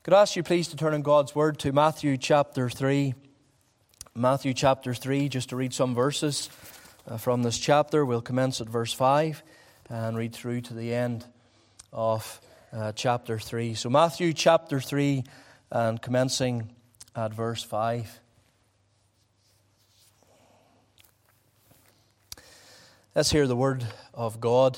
Could I ask you please to turn in God's Word to Matthew chapter 3. Matthew chapter 3, just to read some verses from this chapter. We'll commence at verse 5 and read through to the end of chapter 3. So Matthew chapter 3 and commencing at verse 5. Let's hear the word of God.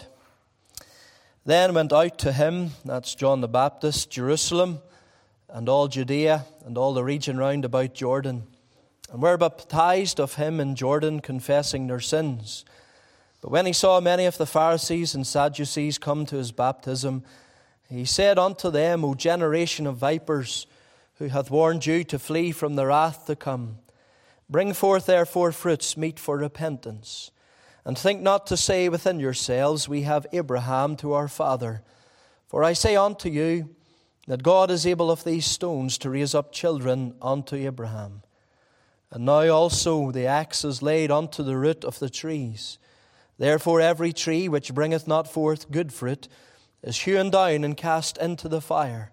Then went out to him, that's John the Baptist, Jerusalem, and all Judea, and all the region round about Jordan, and were baptized of him in Jordan, confessing their sins. But when he saw many of the Pharisees and Sadducees come to his baptism, he said unto them, O generation of vipers, who hath warned you to flee from the wrath to come? Bring forth therefore fruits meet for repentance. And think not to say within yourselves, We have Abraham to our father. For I say unto you, that God is able of these stones to raise up children unto Abraham. And now also the axe is laid unto the root of the trees. Therefore every tree which bringeth not forth good fruit is hewn down and cast into the fire.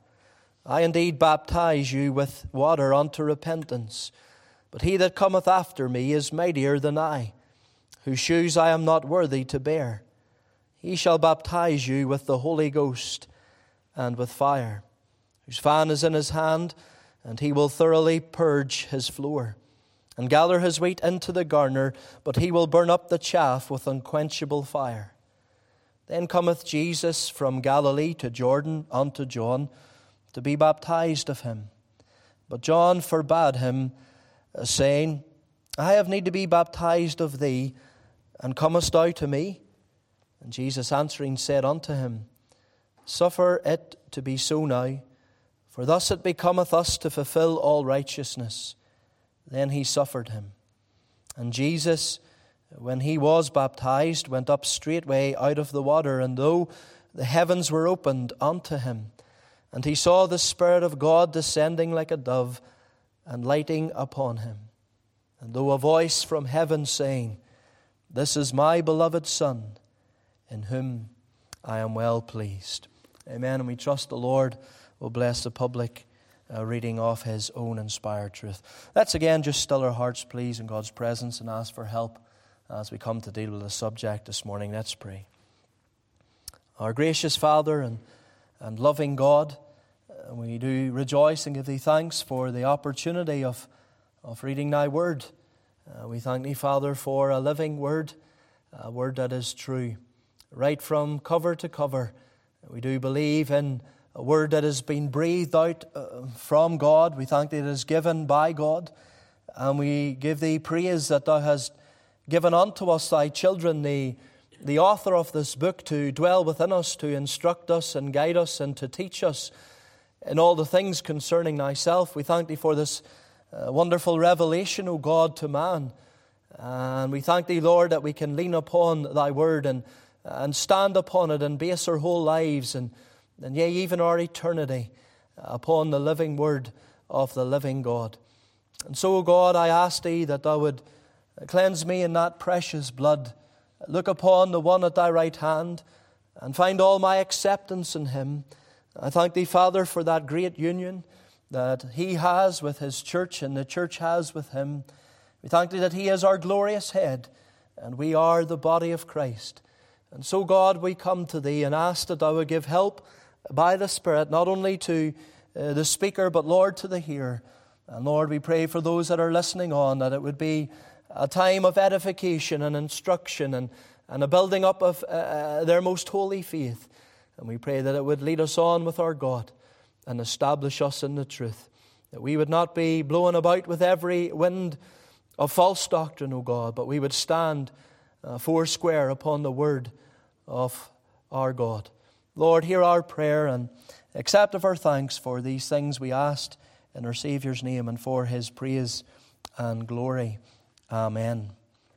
I indeed baptize you with water unto repentance, but he that cometh after me is mightier than I, whose shoes I am not worthy to bear. He shall baptize you with the Holy Ghost and with fire, whose fan is in his hand, and he will thoroughly purge his floor, and gather his wheat into the garner, but he will burn up the chaff with unquenchable fire. Then cometh Jesus from Galilee to Jordan unto John, to be baptized of him. But John forbade him, saying, I have need to be baptized of thee, and comest thou to me? And Jesus answering said unto him, Suffer it to be so now, for thus it becometh us to fulfill all righteousness. Then he suffered him. And Jesus, when he was baptized, went up straightway out of the water, and lo, the heavens were opened unto him. And he saw the Spirit of God descending like a dove, and lighting upon him. And lo, a voice from heaven saying, This is my beloved Son, in whom I am well pleased. Amen. And we trust the Lord will bless the public reading of his own inspired truth. Let's again just still our hearts, please, in God's presence and ask for help as we come to deal with the subject this morning. Let's pray. Our gracious Father and loving God, we do rejoice and give thee thanks for the opportunity of reading thy word. We thank thee, Father, for a living word, a word that is true. Right from cover to cover, we do believe in a word that has been breathed out from God. We thank thee that it is given by God. And we give thee praise that thou hast given unto us, thy children, the author of this book, to dwell within us, to instruct us and guide us and to teach us in all the things concerning thyself. We thank thee for this wonderful revelation, O God, to man. And we thank thee, Lord, that we can lean upon thy word and stand upon it and base our whole lives and yea, even our eternity upon the living word of the living God. And so, O God, I ask thee that thou would cleanse me in that precious blood. Look upon the one at thy right hand and find all my acceptance in him. I thank thee, Father, for that great union that he has with his church and the church has with him. We thank thee that he is our glorious head and we are the body of Christ. And so, God, we come to thee and ask that thou would give help by the Spirit, not only to the speaker, but, Lord, to the hearer. And, Lord, we pray for those that are listening on, that it would be a time of edification and instruction and a building up of their most holy faith. And we pray that it would lead us on with our God and establish us in the truth, that we would not be blown about with every wind of false doctrine, O God, but we would stand foursquare upon the word of our God. Lord, hear our prayer and accept of our thanks for these things we asked in our Saviour's name and for his praise and glory. Amen.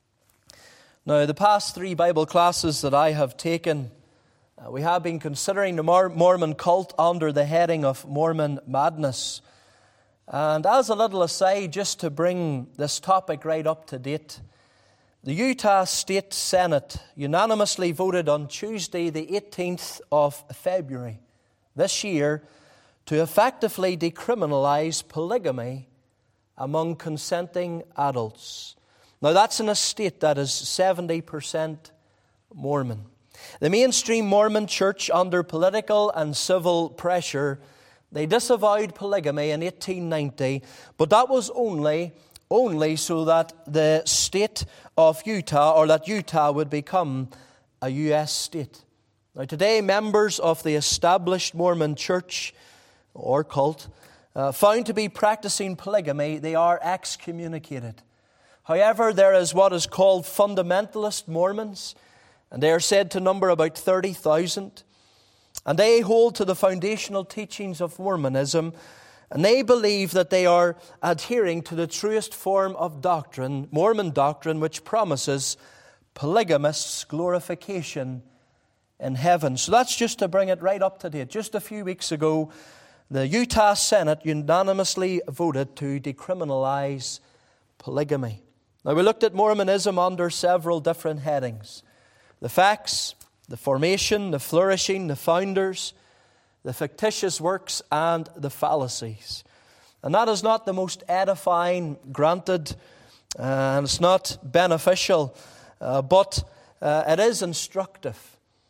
Now, the past 3 Bible classes that I have taken, we have been considering the Mormon cult under the heading of Mormon madness. And as a little aside, just to bring this topic right up to date, the Utah State Senate unanimously voted on Tuesday, the 18th of February this year, to effectively decriminalize polygamy among consenting adults. Now that's in a state that is 70% Mormon. The mainstream Mormon church, under political and civil pressure, they disavowed polygamy in 1890, but that was only so that the state of Utah, or that Utah would become a U.S. state. Now today, members of the established Mormon church or cult found to be practicing polygamy, they are excommunicated. However, there is what is called fundamentalist Mormons, and they are said to number about 30,000. And they hold to the foundational teachings of Mormonism, and they believe that they are adhering to the truest form of doctrine, Mormon doctrine, which promises polygamists' glorification in heaven. So that's just to bring it right up to date. Just a few weeks ago, the Utah Senate unanimously voted to decriminalize polygamy. Now, we looked at Mormonism under several different headings: the facts, the formation, the flourishing, the founders, the fictitious works, and the fallacies. And that is not the most edifying, granted, and it's not beneficial, but it is instructive.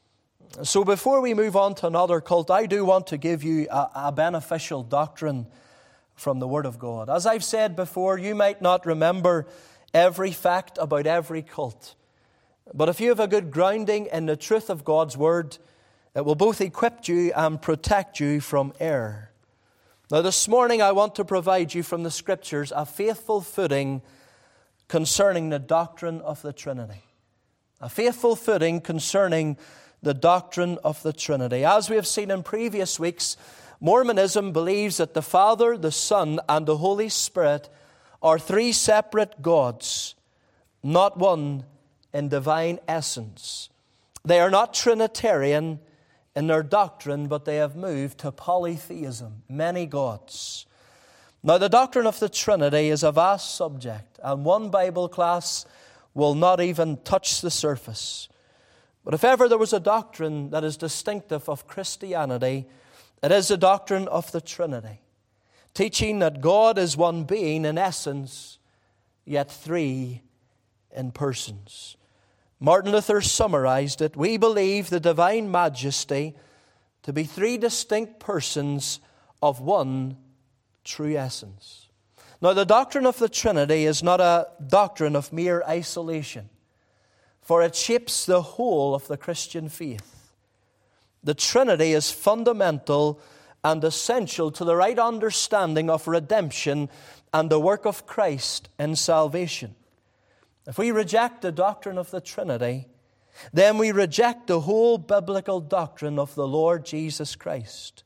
So before we move on to another cult, I do want to give you a beneficial doctrine from the Word of God. As I've said before, you might not remember every fact about every cult. But if you have a good grounding in the truth of God's Word, it will both equip you and protect you from error. Now this morning I want to provide you from the Scriptures a faithful footing concerning the doctrine of the Trinity. A faithful footing concerning the doctrine of the Trinity. As we have seen in previous weeks, Mormonism believes that the Father, the Son, and the Holy Spirit are three separate gods, not one in divine essence. They are not Trinitarian in their doctrine, but they have moved to polytheism, many gods. Now, the doctrine of the Trinity is a vast subject, and one Bible class will not even touch the surface. But if ever there was a doctrine that is distinctive of Christianity, it is the doctrine of the Trinity, teaching that God is one being in essence, yet three in persons. Martin Luther summarized it: we believe the divine majesty to be three distinct persons of one true essence. Now, the doctrine of the Trinity is not a doctrine of mere isolation, for it shapes the whole of the Christian faith. The Trinity is fundamental and essential to the right understanding of redemption and the work of Christ in salvation. If we reject the doctrine of the Trinity, then we reject the whole biblical doctrine of the Lord Jesus Christ.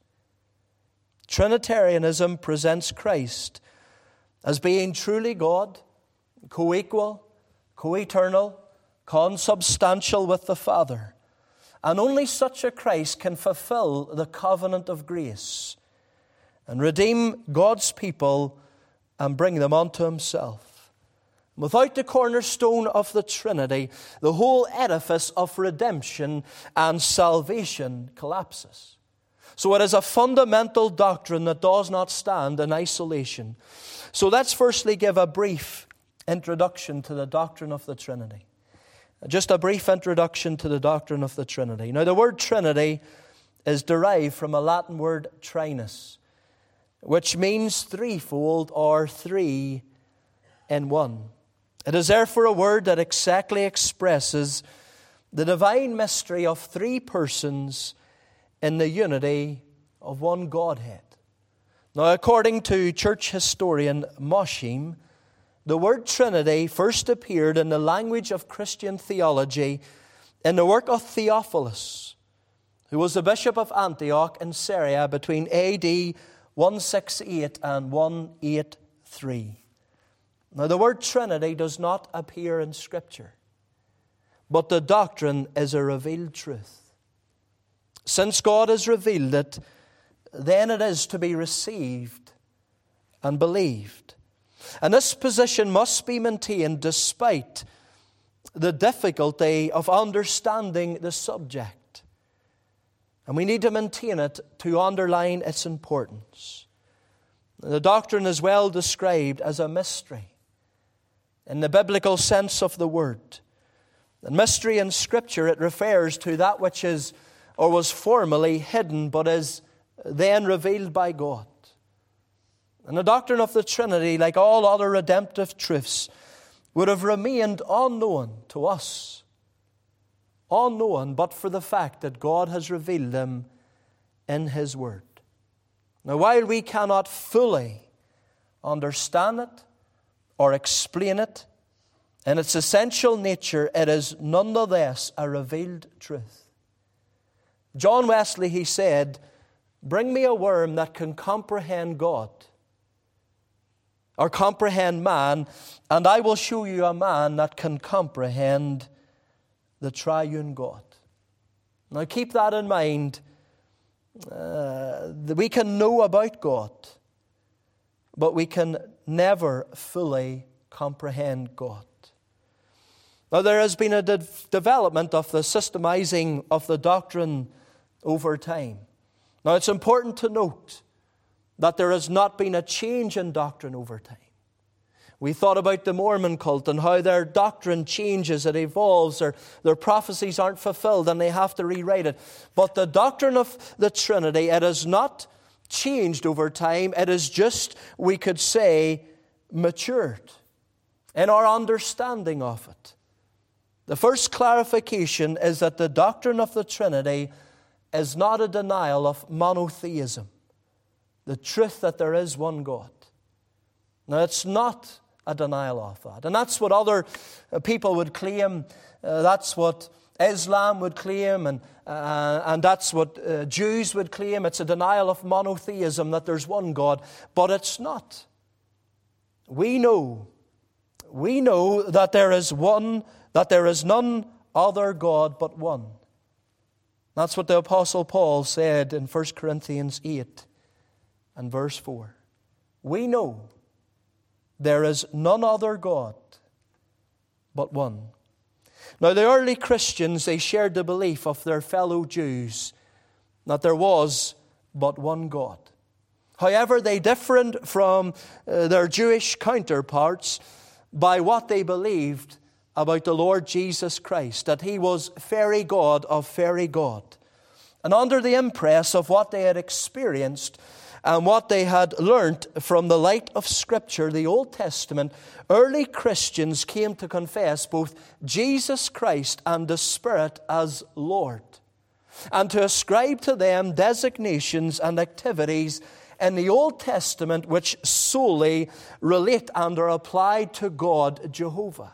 Trinitarianism presents Christ as being truly God, co-equal, co-eternal, consubstantial with the Father. And only such a Christ can fulfill the covenant of grace and redeem God's people and bring them unto Himself. Without the cornerstone of the Trinity, the whole edifice of redemption and salvation collapses. So it is a fundamental doctrine that does not stand in isolation. So let's firstly give a brief introduction to the doctrine of the Trinity. Just a brief introduction to the doctrine of the Trinity. Now, the word Trinity is derived from a Latin word trinus, which means threefold or three in one. It is therefore a word that exactly expresses the divine mystery of three persons in the unity of one Godhead. Now, according to church historian Moshim, the word Trinity first appeared in the language of Christian theology in the work of Theophilus, who was the bishop of Antioch in Syria between AD 168 and 183. Now, the word Trinity does not appear in Scripture, but the doctrine is a revealed truth. Since God has revealed it, then it is to be received and believed. And this position must be maintained despite the difficulty of understanding the subject. And we need to maintain it to underline its importance. The doctrine is well described as a mystery in the biblical sense of the word. And mystery in Scripture, it refers to that which is or was formerly hidden but is then revealed by God. And the doctrine of the Trinity, like all other redemptive truths, would have remained unknown to us. Unknown, but for the fact that God has revealed them in His Word. Now, while we cannot fully understand it or explain it, in its essential nature, it is nonetheless a revealed truth. John Wesley, he said, "Bring me a worm that can comprehend God or comprehend man, and I will show you a man that can comprehend the triune God." Now keep that in mind. We can know about God, but we can never fully comprehend God. Now there has been a development of the systemizing of the doctrine over time. Now it's important to note that there has not been a change in doctrine over time. We thought about the Mormon cult and how their doctrine changes, it evolves, their prophecies aren't fulfilled and they have to rewrite it. But the doctrine of the Trinity, it has not changed over time. It is just, we could say, matured in our understanding of it. The first clarification is that the doctrine of the Trinity is not a denial of monotheism, the truth that there is one God. Now, it's not a denial of that. And that's what other people would claim. That's what Islam would claim, and that's what Jews would claim. It's a denial of monotheism, that there's one God. But it's not. We know that there is one, that there is none other God but one. That's what the Apostle Paul said in 1 Corinthians 8 and verse 4. We know there is none other God but one. Now the early Christians, they shared the belief of their fellow Jews that there was but one God. However, they differed from their Jewish counterparts by what they believed about the Lord Jesus Christ, that He was very God of very God. And under the impress of what they had experienced and what they had learnt from the light of Scripture, the Old Testament, early Christians came to confess both Jesus Christ and the Spirit as Lord, and to ascribe to them designations and activities in the Old Testament which solely relate and are applied to God Jehovah.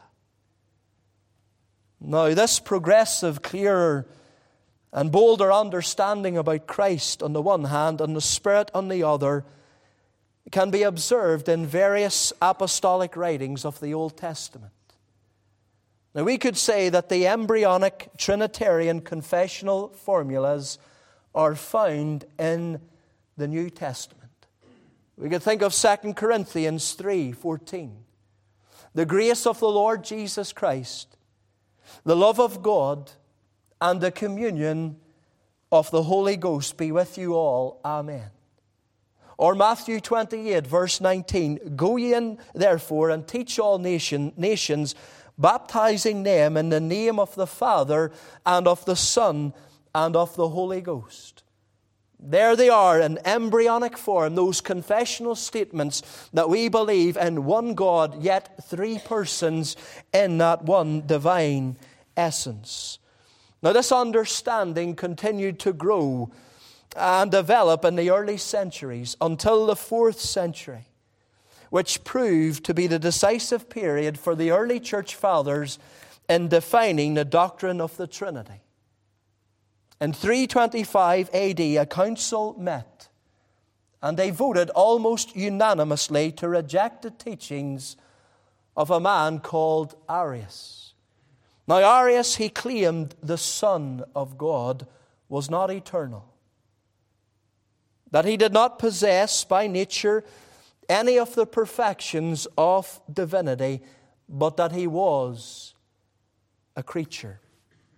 Now, this progressive, clearer, and bolder understanding about Christ on the one hand and the Spirit on the other can be observed in various apostolic writings of the Old Testament. Now, we could say that the embryonic Trinitarian confessional formulas are found in the New Testament. We could think of 2 Corinthians 3:14. The grace of the Lord Jesus Christ, the love of God, and the communion of the Holy Ghost be with you all. Amen. Or Matthew 28, verse 19. Go ye in, therefore, and teach all nations, baptizing them in the name of the Father, and of the Son, and of the Holy Ghost. There they are in embryonic form, those confessional statements that we believe in one God, yet three persons in that one divine essence. Now, this understanding continued to grow and develop in the early centuries until the 4th century, which proved to be the decisive period for the early church fathers in defining the doctrine of the Trinity. In 325 AD, a council met, and they voted almost unanimously to reject the teachings of a man called Arius. Now, Arius, he claimed the Son of God was not eternal, that he did not possess by nature any of the perfections of divinity, but that he was a creature.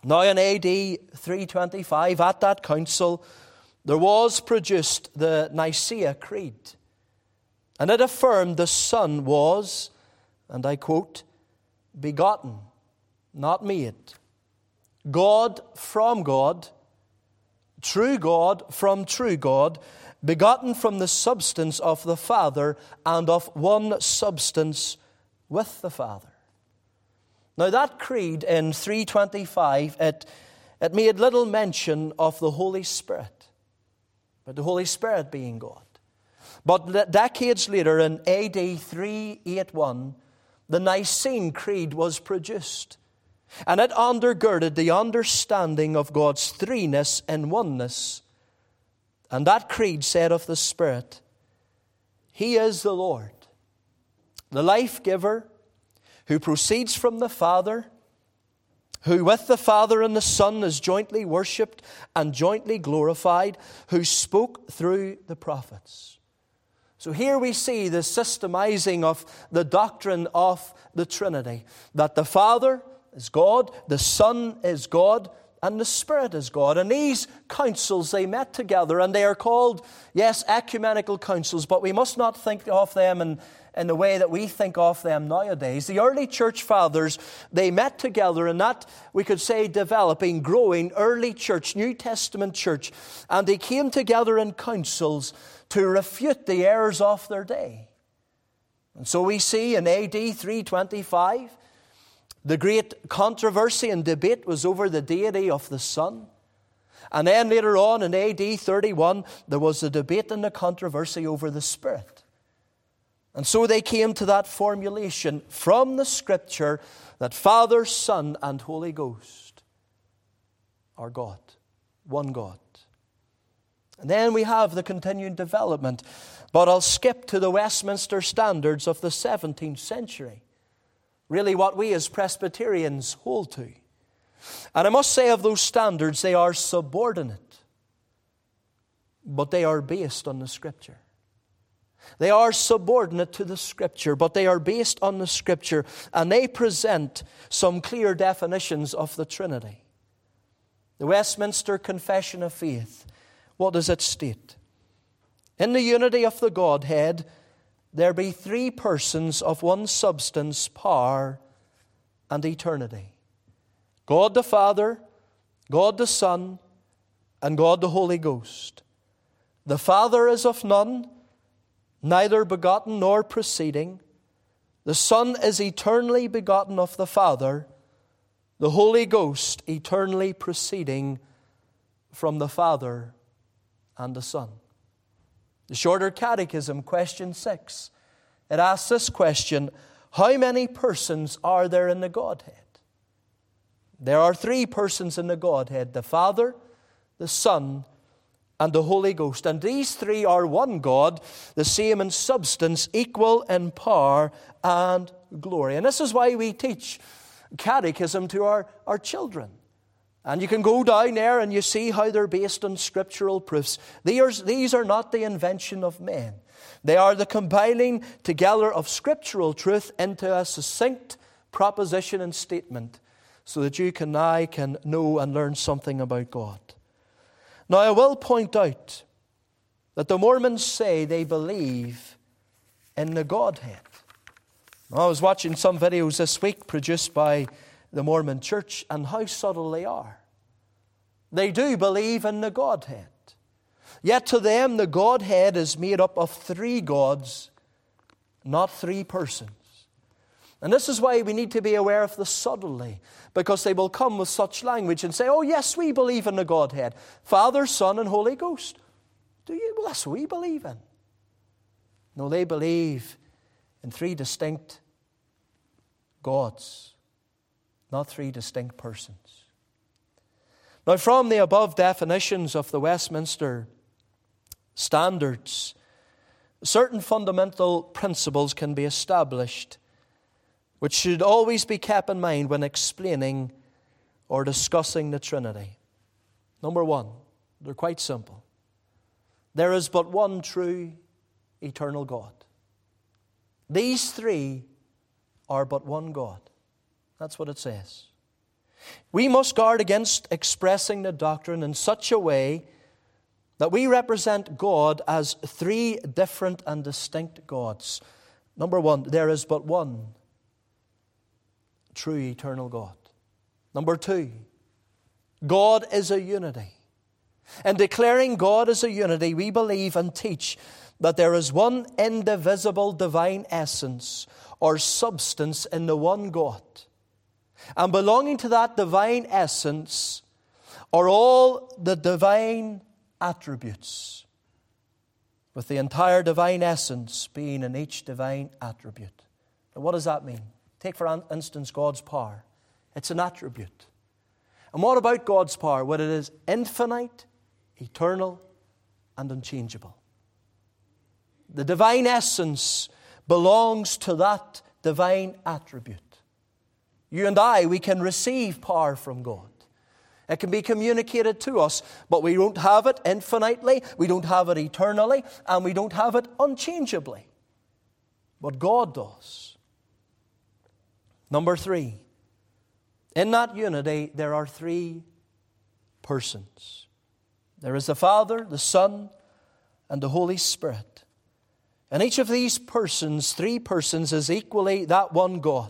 Now in AD 325, at that council, there was produced the Nicaea Creed. And it affirmed the Son was, and I quote, begotten, not made. God from God, true God from true God, begotten from the substance of the Father and of one substance with the Father. Now that creed in 325, it made little mention of the Holy Spirit, but the Holy Spirit being God. But decades later, in AD 381, the Nicene Creed was produced. And it undergirded the understanding of God's threeness and oneness. And that creed said of the Spirit, He is the Lord, the life-giver, who proceeds from the Father, who with the Father and the Son is jointly worshipped and jointly glorified, who spoke through the prophets. So here we see the systemizing of the doctrine of the Trinity, that the Father is God, the Son is God, and the Spirit is God. And these councils, they met together, and they are called, yes, ecumenical councils, but we must not think of them in the way that we think of them nowadays. The early church fathers, they met together in that, we could say, developing, growing early church, New Testament church, and they came together in councils to refute the errors of their day. And so we see in AD 325, the great controversy and debate was over the deity of the Son. And then later on in AD 31, there was a debate and a controversy over the Spirit. And so they came to that formulation from the Scripture that Father, Son, and Holy Ghost are God, one God. And then we have the continued development. But I'll skip to the Westminster Standards of the 17th century. Really what we as Presbyterians hold to. And I must say of those standards, they are subordinate. But they are based on the Scripture. They are subordinate to the Scripture, but they are based on the Scripture, and they present some clear definitions of the Trinity. The Westminster Confession of Faith, what does it state? In the unity of the Godhead, there be three persons of one substance, power, and eternity. God the Father, God the Son, and God the Holy Ghost. The Father is of none, neither begotten nor proceeding. The Son is eternally begotten of the Father. The Holy Ghost eternally proceeding from the Father and the Son. The Shorter Catechism, question 6. It asks this question: how many persons are there in the Godhead? There are three persons in the Godhead: the Father, the Son, and the Holy Ghost. And these three are one God, the same in substance, equal in power and glory. And this is why we teach catechism to our children. And you can go down there and you see how they're based on scriptural proofs. These are not the invention of men. They are the compiling together of scriptural truth into a succinct proposition and statement so that you and I can know and learn something about God. Now, I will point out that the Mormons say they believe in the Godhead. Now, I was watching some videos this week produced by the Mormon Church, and how subtle they are. They do believe in the Godhead. Yet to them, the Godhead is made up of three gods, not three persons. And this is why we need to be aware of the subtlety, because they will come with such language and say, oh yes, we believe in the Godhead. Father, Son, and Holy Ghost. Do you? Well, that's what we believe in. No, they believe in three distinct gods, not three distinct persons. Now, from the above definitions of the Westminster Standards, certain fundamental principles can be established which should always be kept in mind when explaining or discussing the Trinity. Number one, they're quite simple. There is but one true eternal God. These three are but one God. That's what it says. We must guard against expressing the doctrine in such a way that we represent God as three different and distinct gods. Number one, there is but one true eternal God. Number two, God is a unity. In declaring God as a unity, we believe and teach that there is one indivisible divine essence or substance in the one God. And belonging to that divine essence are all the divine attributes, with the entire divine essence being in each divine attribute. Now, what does that mean? Take, for instance, God's power. It's an attribute. And what about God's power? Well, it is infinite, eternal, and unchangeable. The divine essence belongs to that divine attribute. You and I, we can receive power from God. It can be communicated to us, but we don't have it infinitely, we don't have it eternally, and we don't have it unchangeably. But God does. Number three, in that unity, there are three persons. There is the Father, the Son, and the Holy Spirit. And each of these persons, three persons, is equally that one God.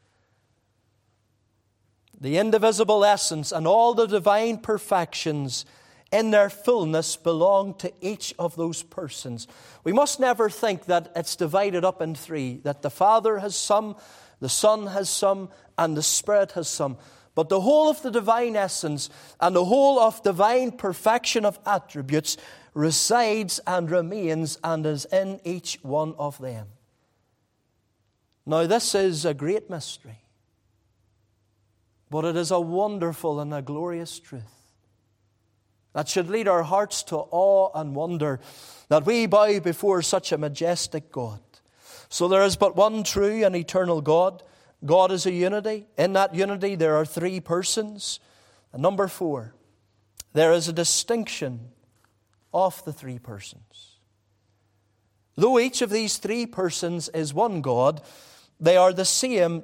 The indivisible essence and all the divine perfections in their fullness belong to each of those persons. We must never think that it's divided up in three, that the Father has some, the Son has some, and the Spirit has some. But the whole of the divine essence and the whole of divine perfection of attributes resides and remains and is in each one of them. Now, this is a great mystery, but it is a wonderful and a glorious truth that should lead our hearts to awe and wonder that we bow before such a majestic God. So there is but one true and eternal God. God is a unity. In that unity there are three persons. And number four, there is a distinction of the three persons. Though each of these three persons is one God, they are the same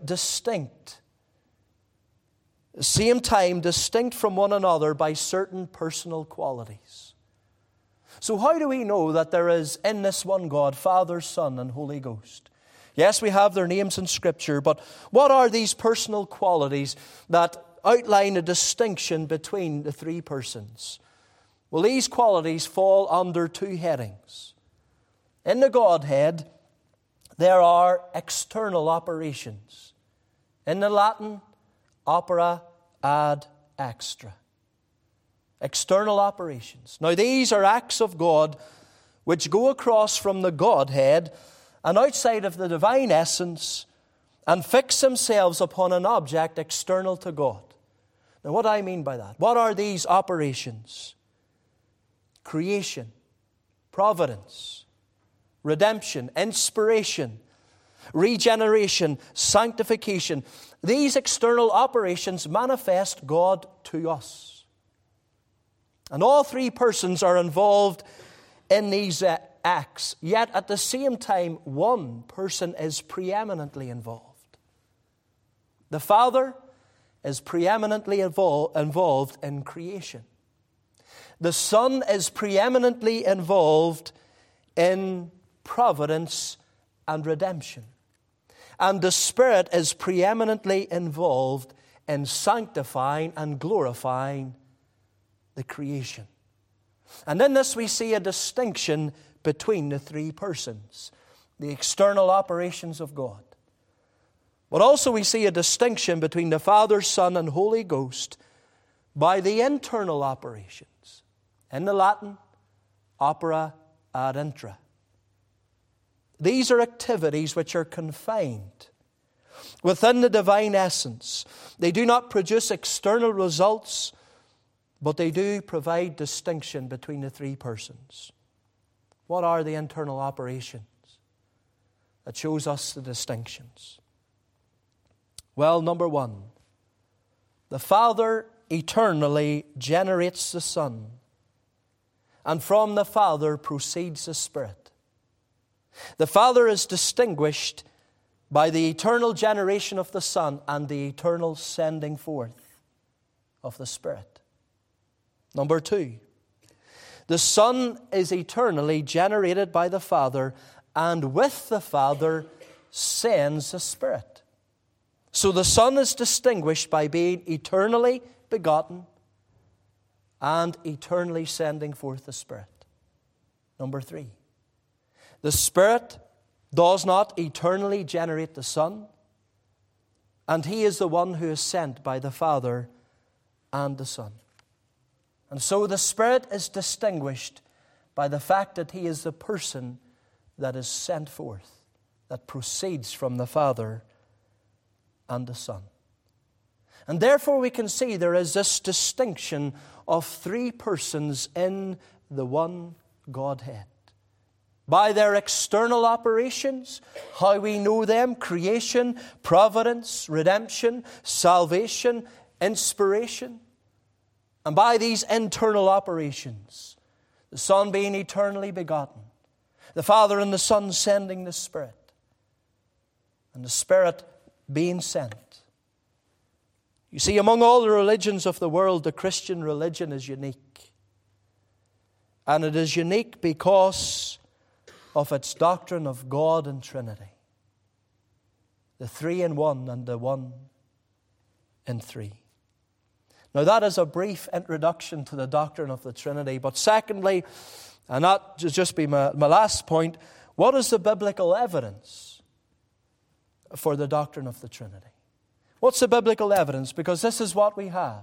time distinct from one another by certain personal qualities. So how do we know that there is in this one God, Father, Son, and Holy Ghost? Yes, we have their names in Scripture, but what are these personal qualities that outline a distinction between the three persons? Well, these qualities fall under two headings. In the Godhead, there are external operations. In the Latin, opera ad extra. External operations. Now, these are acts of God which go across from the Godhead and outside of the divine essence and fix themselves upon an object external to God. Now, what do I mean by that? What are these operations? Creation, providence, redemption, inspiration, regeneration, sanctification. These external operations manifest God to us. And all three persons are involved in these acts, yet at the same time, one person is preeminently involved. The Father is preeminently involved in creation. The Son is preeminently involved in providence and redemption. And the Spirit is preeminently involved in sanctifying and glorifying the creation. And in this we see a distinction between the three persons, the external operations of God. But also we see a distinction between the Father, Son, and Holy Ghost by the internal operations. In the Latin, opera ad intra. These are activities which are confined within the divine essence. They do not produce external results, but they do provide distinction between the three persons. What are the internal operations that shows us the distinctions? Well, number one, the Father eternally generates the Son, and from the Father proceeds the Spirit. The Father is distinguished by the eternal generation of the Son and the eternal sending forth. of the Spirit. Number 2, the Son is eternally generated by the Father, and with the Father sends the Spirit. So the Son is distinguished by being eternally begotten and eternally sending forth the Spirit. Number 3, the Spirit does not eternally generate the Son, and He is the one who is sent by the Father and the Son. And so the Spirit is distinguished by the fact that He is the person that is sent forth, that proceeds from the Father and the Son. And therefore we can see there is this distinction of 3 persons in the one Godhead. By their external operations, how we know them, creation, providence, redemption, salvation, inspiration. And by these internal operations, the Son being eternally begotten, the Father and the Son sending the Spirit, and the Spirit being sent. You see, among all the religions of the world, the Christian religion is unique. And it is unique because of its doctrine of God and Trinity. The 3 in 1 and the 1 in 3. Now that is a brief introduction to the doctrine of the Trinity. But secondly, and that will just be my last point, what is the biblical evidence for the doctrine of the Trinity? What's the biblical evidence? Because this is what we have.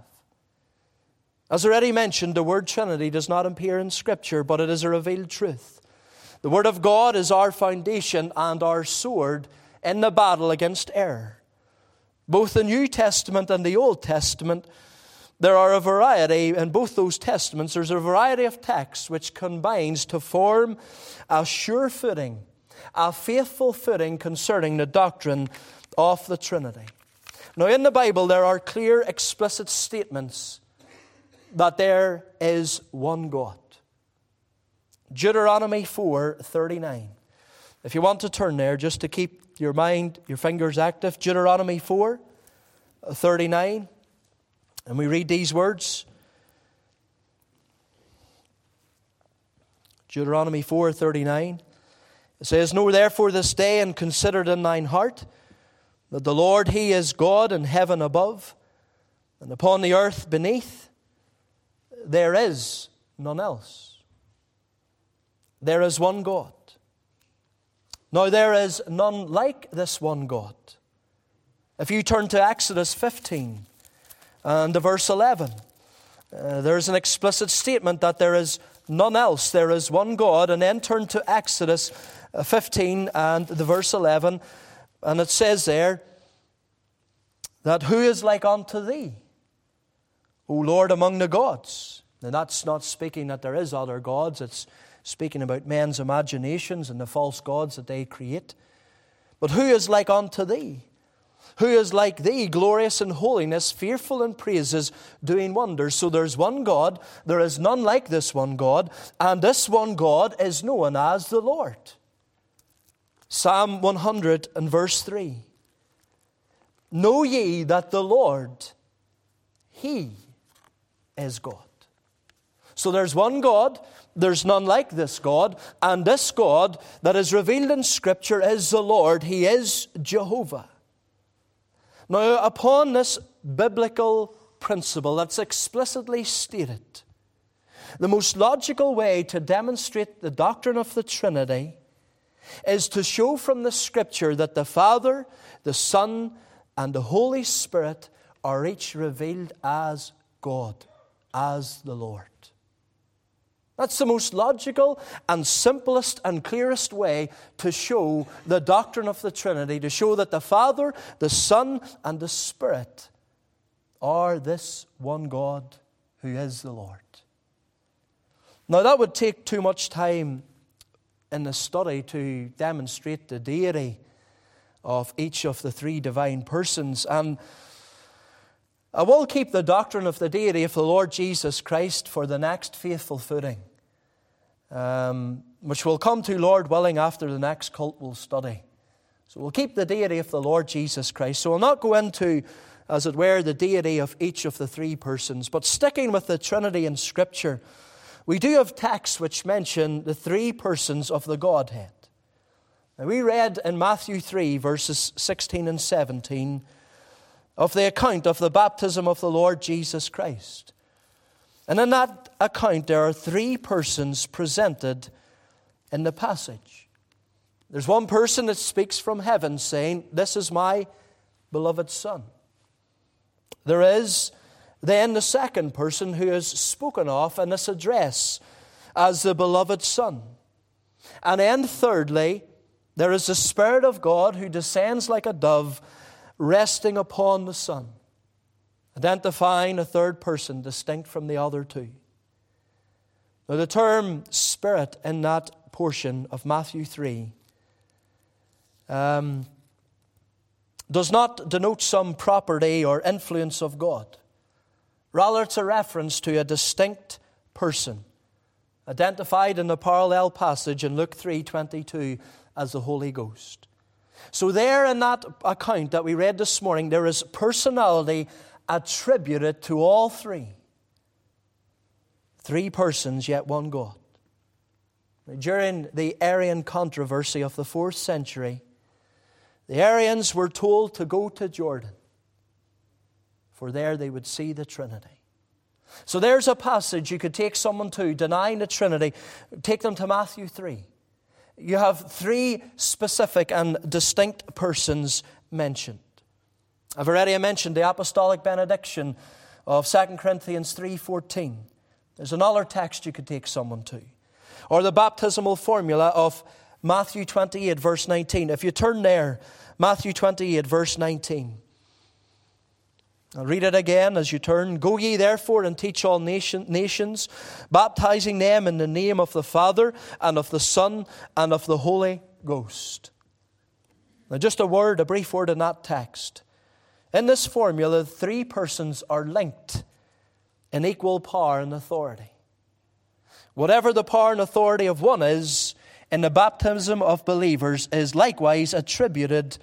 As already mentioned, the word Trinity does not appear in Scripture, but it is a revealed truth. The Word of God is our foundation and our sword in the battle against error. Both the New Testament and the Old Testament, there are a variety, in both those testaments, there's a variety of texts which combines to form a sure footing, a faithful footing concerning the doctrine of the Trinity. Now in the Bible there are clear, explicit statements that there is one God. Deuteronomy 4:39. If you want to turn there, just to keep your mind, your fingers active. Deuteronomy 4:39. And we read these words. Deuteronomy 4:39. It says, "Know therefore this day and consider it in thine heart, that the Lord, He is God in heaven above, and upon the earth beneath, there is none else." There is one God. Now there is none like this one God. If you turn to Exodus 15 and to verse 11, there is an explicit statement that there is none else. There is one God. And then turn to Exodus 15 and the verse 11, and it says there that who is like unto thee, O Lord, among the gods? And that's not speaking that there is other gods. It's speaking about men's imaginations and the false gods that they create. But who is like unto thee? Who is like thee, glorious in holiness, fearful in praises, doing wonders? So there's one God, there is none like this one God, and this one God is known as the Lord. Psalm 100 and verse 3. Know ye that the Lord, He is God. So there's one God, there's none like this God, and this God that is revealed in Scripture is the Lord. He is Jehovah. Now, upon this biblical principle that's explicitly stated, the most logical way to demonstrate the doctrine of the Trinity is to show from the Scripture that the Father, the Son, and the Holy Spirit are each revealed as God, as the Lord. That's the most logical and simplest and clearest way to show the doctrine of the Trinity, to show that the Father, the Son, and the Spirit are this one God who is the Lord. Now that would take too much time in the study to demonstrate the deity of each of the 3 divine persons, and I will keep the doctrine of the deity of the Lord Jesus Christ for the next faithful footing, which we'll come to, Lord willing, after the next cult we'll study. So we'll keep the deity of the Lord Jesus Christ. So we'll not go into as it were, the deity of each of the three persons. But sticking with the Trinity in Scripture, we do have texts which mention the three persons of the Godhead. Now, we read in Matthew 3, verses 16 and 17, of the account of the baptism of the Lord Jesus Christ. And in that account, there are three persons presented in the passage. There's one person that speaks from heaven saying, "This is my beloved Son." There is then the second person who is spoken of in this address as the beloved Son. And then thirdly, there is the Spirit of God who descends like a dove, resting upon the Son, identifying a third person distinct from the other two. Now, the term Spirit in that portion of Matthew 3 does not denote some property or influence of God. Rather, it's a reference to a distinct person, identified in the parallel passage in Luke 3:22 as the Holy Ghost. So there in that account that we read this morning, there is personality attributed to all three. Three persons, yet one God. During the Arian controversy of the 4th century, the Arians were told to go to Jordan, for there they would see the Trinity. So there's a passage you could take someone to denying the Trinity, take them to Matthew 3. You have three specific and distinct persons mentioned. I've already mentioned the apostolic benediction of 2 Corinthians 3:14. There's another text you could take someone to. Or the baptismal formula of Matthew 28, verse 19. If you turn there, Matthew 28, verse 19. I'll read it again as you turn. "Go ye therefore and teach all nations, baptizing them in the name of the Father and of the Son and of the Holy Ghost." Now just a brief word in that text. In this formula, three persons are linked in equal power and authority. Whatever the power and authority of one is, in the baptism of believers is likewise attributed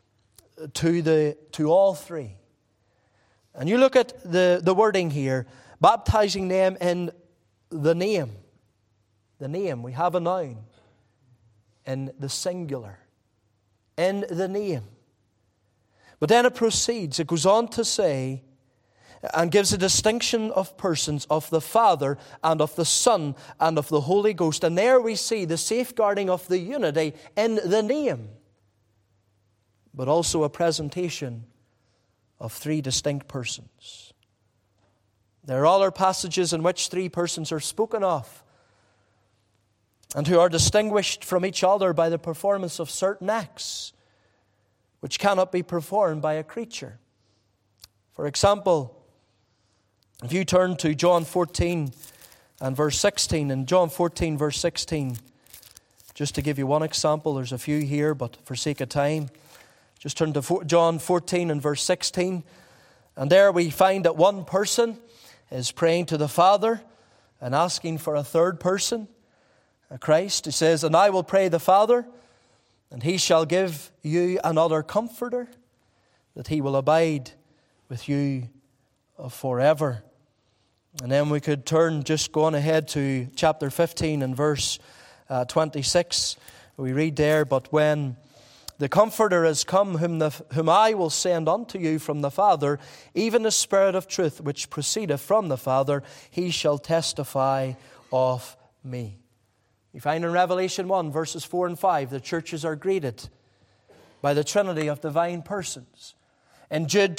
to all three. And you look at the wording here, baptizing them in the name. The name, we have a noun in the singular. In the name. But then it proceeds, it goes on to say, and gives a distinction of persons of the Father and of the Son and of the Holy Ghost. And there we see the safeguarding of the unity in the name, but also a presentation of three distinct persons. There are other passages in which three persons are spoken of and who are distinguished from each other by the performance of certain acts which cannot be performed by a creature. For example, if you turn to John 14 and verse 16, in John 14 verse 16, just to give you one example, there's a few here, but for sake of time, just turn to John 14 and verse 16, and there we find that one person is praying to the Father and asking for a third person, Christ. He says, "And I will pray the Father, and He shall give you another Comforter, that He will abide with you forever." And then we could turn, just going ahead to chapter 15 and verse 26. We read there, "But when the Comforter is come, whom I will send unto you from the Father, even the Spirit of truth, which proceedeth from the Father, He shall testify of me." You find in Revelation 1, verses 4 and 5, the churches are greeted by the Trinity of divine persons. In Jude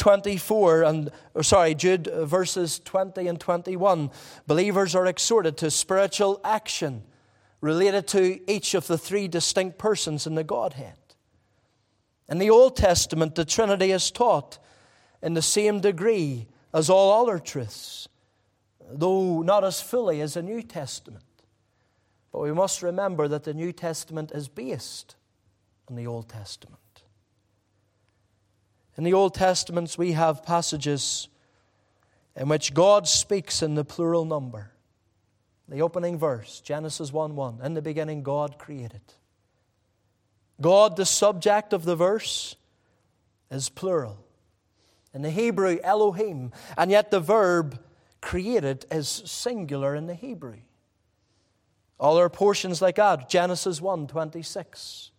verses 20 and 21, believers are exhorted to spiritual action related to each of the three distinct persons in the Godhead. In the Old Testament, the Trinity is taught in the same degree as all other truths, though not as fully as the New Testament. But we must remember that the New Testament is based on the Old Testament. In the Old Testament, we have passages in which God speaks in the plural number. The opening verse, Genesis 1:1, "In the beginning God created." God, the subject of the verse, is plural. In the Hebrew, Elohim. And yet the verb created is singular in the Hebrew. Other portions like that, Genesis 1:26.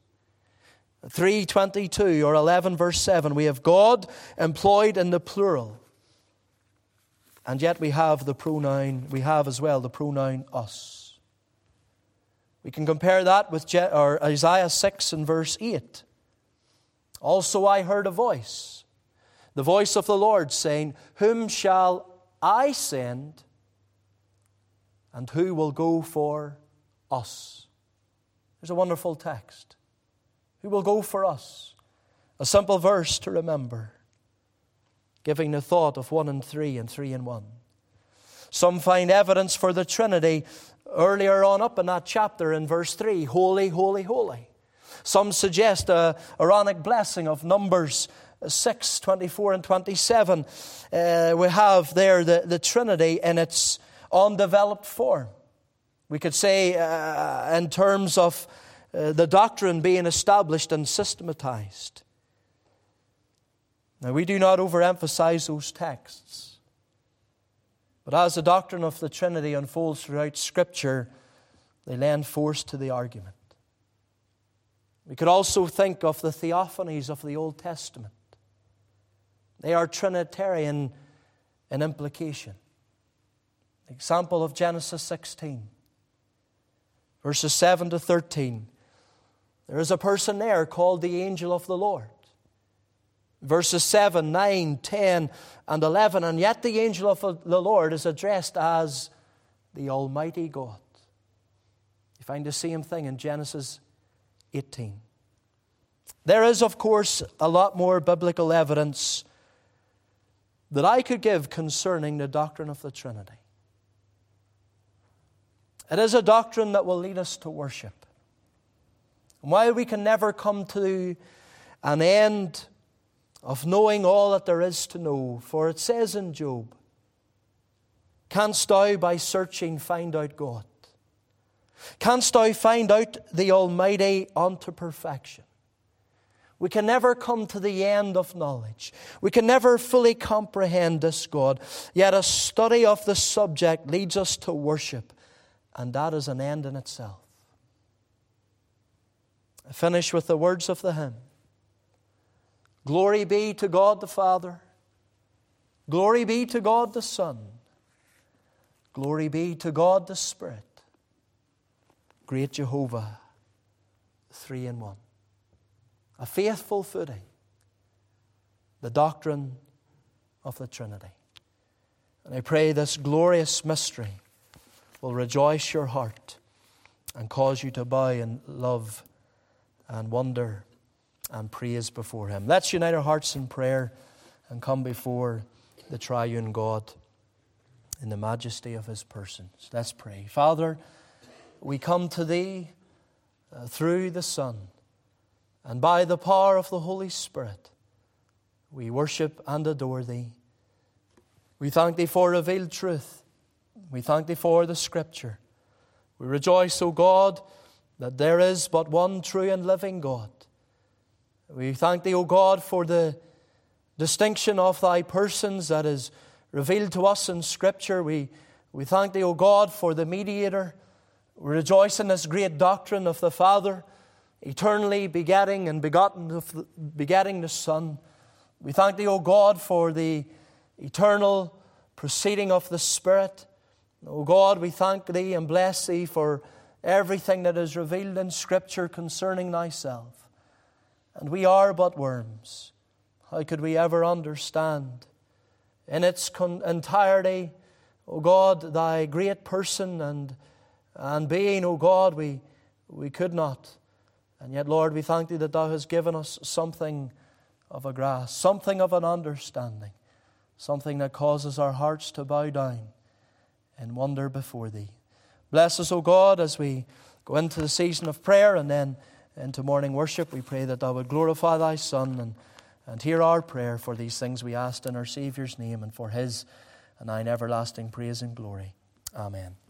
3:22 or 11 verse 7, we have God employed in the plural. And yet we have as well the pronoun us. We can compare that with Isaiah 6 and verse 8. Also I heard a voice, the voice of the Lord saying, whom shall I send, and who will go for us? There's a wonderful text. Who will go for us? A simple verse to remember, giving the thought of 1 and 3 and 3 and 1. Some find evidence for the Trinity earlier on up in that chapter in verse 3, holy, holy, holy. Some suggest a Aaronic blessing of Numbers 6, 24 and 27. We have there the Trinity in its undeveloped form. We could say in terms of the doctrine being established and systematized. Now, we do not overemphasize those texts. But as the doctrine of the Trinity unfolds throughout Scripture, they lend force to the argument. We could also think of the theophanies of the Old Testament. They are Trinitarian in implication. Example of Genesis 16, verses 7 to 13. There is a person there called the angel of the Lord. Verses 7, 9, 10, and 11. And yet the angel of the Lord is addressed as the Almighty God. You find the same thing in Genesis 18. There is, of course, a lot more biblical evidence that I could give concerning the doctrine of the Trinity. It is a doctrine that will lead us to worship. And while we can never come to an end of knowing all that there is to know, for it says in Job, canst thou by searching find out God? Canst thou find out the Almighty unto perfection? We can never come to the end of knowledge. We can never fully comprehend this God. Yet a study of the subject leads us to worship, and that is an end in itself. I finish with the words of the hymn. Glory be to God the Father. Glory be to God the Son. Glory be to God the Spirit. Great Jehovah, 3 in 1. A faithful footing. The doctrine of the Trinity. And I pray this glorious mystery will rejoice your heart and cause you to bow in love and wonder and praise before Him. Let's unite our hearts in prayer and come before the triune God in the majesty of His persons. Let's pray. Father, we come to Thee through the Son, and by the power of the Holy Spirit, we worship and adore Thee. We thank Thee for revealed truth. We thank Thee for the Scripture. We rejoice, O God, that there is but one true and living God. We thank Thee, O God, for the distinction of Thy persons that is revealed to us in Scripture. We thank Thee, O God, for the mediator. We rejoice in this great doctrine of the Father, eternally begetting and begetting the Son. We thank Thee, O God, for the eternal proceeding of the Spirit. O God, we thank Thee and bless Thee for everything that is revealed in Scripture concerning Thyself. And we are but worms. How could we ever understand in its entirety, O God, Thy great person and being, O God, we could not. And yet, Lord, we thank Thee that Thou hast given us something of a grasp, something of an understanding, something that causes our hearts to bow down in wonder before Thee. Bless us, O God, as we go into the season of prayer and then into morning worship. We pray that Thou would glorify Thy Son and hear our prayer. For these things we ask in our Saviour's name and for His and Thine everlasting praise and glory. Amen.